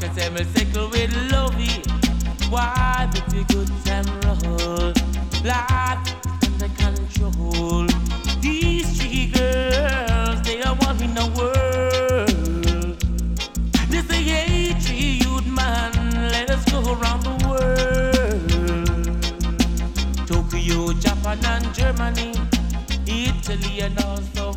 say me sickle with lovey. Why did you good and roll? Life under control. These three girls, they are one in the world. This is a three youth man, let us go around the world. Tokyo, Japan and Germany, Italy and also